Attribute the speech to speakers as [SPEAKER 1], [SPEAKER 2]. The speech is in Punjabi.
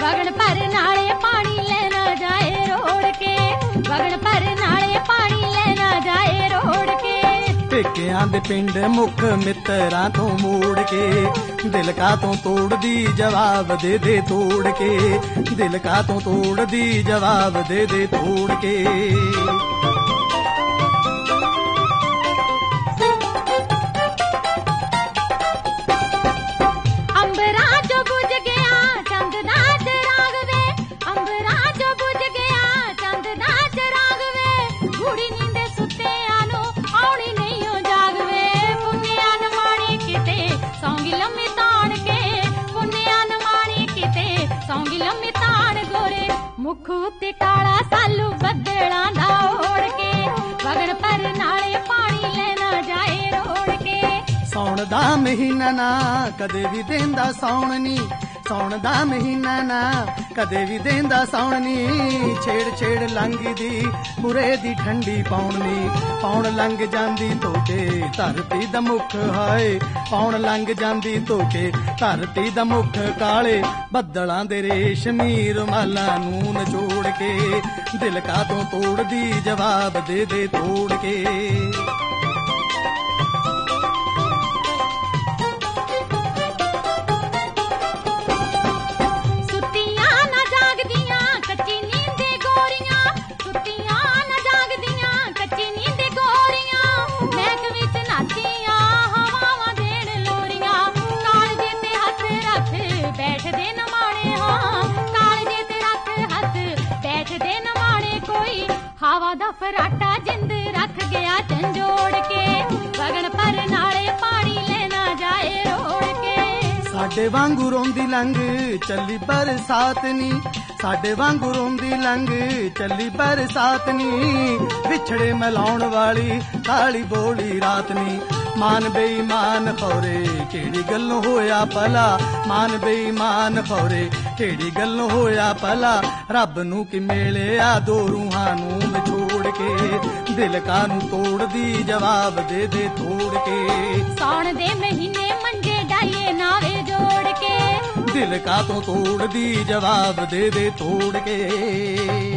[SPEAKER 1] ਵਗਣ ਭਰ ਨਾਲੇ ਪਾਣੀ ਲੈ ਨਾ ਜਾਏ ਰੋੜ ਕੇ, ਵਗਣ ਭਰ ਨਾਲੇ ਪਾਣੀ ਲੈ ਨਾ ਜਾਏ ਰੋੜ ਕੇ।
[SPEAKER 2] ਪੇਕਿਆਂ ਦੇ ਪਿੰਡ ਮੁੱਖ ਮਿੱਤਰਾਂ ਤੋਂ ਮੋੜ ਕੇ, ਦਿਲ ਕਾਤੋਂ ਤੋੜਦੀ ਜਵਾਬ ਦੇ ਦੇ ਤੋੜ ਕੇ, ਦਿਲ ਕਾਤੋਂ ਤੋੜਦੀ ਜਵਾਬ ਦੇ ਦੇ ਤੋੜ ਕੇ।
[SPEAKER 1] ਅੰਬਰਾਂ ਚੋਂ ਬੁਝ ਗਿਆ ਚੰਦ ਦਾ ਚਿਰਾਗ ਵੇ, ਅੰਬਰਾਂ ਚੋਂ ਬੁਝ ਗਿਆ ਚੰਦ ਦਾ ਚਿਰਾਗ ਵੇ। ਗੂੜੀ ਨੀਂਦੇ ਸੁੱਤਿਆਂ ਨੂੰ ਆਉਣੀ ਨਹੀਂ ਓ ਜਾਗ ਵੇ, ਪੁੰਨਿਆ ਨ ਮਾਣੀ ਕਿਤੇ ਸੌਂਗੀ ਲੰਮੀ ਤਾਣ ਕੇ, ਪੁੰਨਿਆ ਨ ਮਾਣੀ ਕਿਤੇ ਸੌਂਗੀ ਲੰਮੀ ਤਾਣ। ਗੋਰੇ ਮੁੱਖ ਉੱਤੇ ਕਾਲਾ ਸਾਲੂ ਬੱਦਲਾਂ ਦਾ ਓੜ ਕੇ, ਵਗਣ ਭਰ ਨਾਲੇ ਪਾਣੀ ਲੈ ਨਾ ਜਾਏ ਰੋੜ ਕੇ।
[SPEAKER 2] ਸੌਣ ਦਾ ਮਹੀਨਾ ਨਾ ਕਦੇ ਵੀ ਦੇਂਦਾ ਸੌਣ ਨੀ, ਸੌਣ ਦਾ ਮਹੀਨਾ ਨਾ ਕਦੇ ਵੀ ਦੇਂਦਾ ਸੌਣ ਨੀ। ਛੇੜ ਛੇੜ ਲੰਘਦੀ ਬੁਰੇ ਦੀ ਠੰਡੀ ਪੌਣ ਨੀ, ਪੌਣ ਲੰਘ ਜਾਂਦੀ ਧੋਕੇ ਧਰਤੀ ਦਾ ਮੁੱਖ ਹਾਏ, ਪੌਣ ਲੰਘ ਜਾਂਦੀ ਧੋਕੇ ਧਰਤੀ ਦਾ ਮੁੱਖ। ਕਾਲੇ ਬੱਦਲਾਂ ਦੇ ਰੇਸ਼ਮੀ ਰੁਮਾਲਾਂ ਨੂੰ ਨਚੋੜ ਕੇ, ਦਿਲ ਕਾਤੋਂ ਤੋੜਦੀ ਜਵਾਬ ਦੇ ਦੇ ਤੋੜ ਕੇ।
[SPEAKER 1] ਹਵਾ ਦਾ ਫਰਾਟਾ ਜਿੰਦ ਰੱਖ ਗਿਆ ਝੰਜੋੜ ਕੇ, ਵਗਣ ਭਰ ਨਾਲੇ ਪਾਣੀ ਲੈ ਨਾ ਜਾਏ ਰੋੜ ਕੇ।
[SPEAKER 2] ਸਾਡੇ ਵਾਂਗੂ ਰੋਂਦੀ ਲੰਘ ਚੱਲੀ ਬਰਸਾਤ ਨੀ, ਸਾਡੇ ਵਾਂਗੂ ਰੋਂਦੀ ਲੰਘ ਚੱਲੀ ਬਰਸਾਤ ਨੀ। ਵਿਛੜੇ ਮਿਲਾਉਣ ਵਾਲੀ ਕਾਲੀ ਬੋਲੀ ਰਾਤ ਨੀ। ਮਾਨ ਬੇਈਮਾਨ ਖੌਰੇ ਕਿਹੜੀ ਗੱਲੋਂ ਹੋਇਆ ਭਲਾ, ਮਾਨ ਬੇਈਮਾਨ ਖੌਰੇ ਕਿਹੜੀ ਗੱਲੋਂ ਹੋਇਆ ਭਲਾ। ਰੱਬ ਨੂੰ ਕਿ ਮਿਲਿਆ ਦੋ ਰੂਹਾਂ ਨੂੰ ਵਿਛੋੜ ਕੇ, ਦਿਲ ਕਾਨੂੰ ਤੋੜਦੀ ਜਵਾਬ ਦੇ ਦੇ ਤੋੜ ਕੇ।
[SPEAKER 1] ਸਾਉਣ ਦੇ ਮਹੀਨੇ ਮੰਜੇ ਡਾਈਏ ਨਾਵੇ ਜੋੜ ਕੇ,
[SPEAKER 2] ਦਿਲ ਕਾਤੋਂ ਤੋੜਦੀ ਜਵਾਬ ਦੇ ਦੇ ਤੋੜ ਕੇ।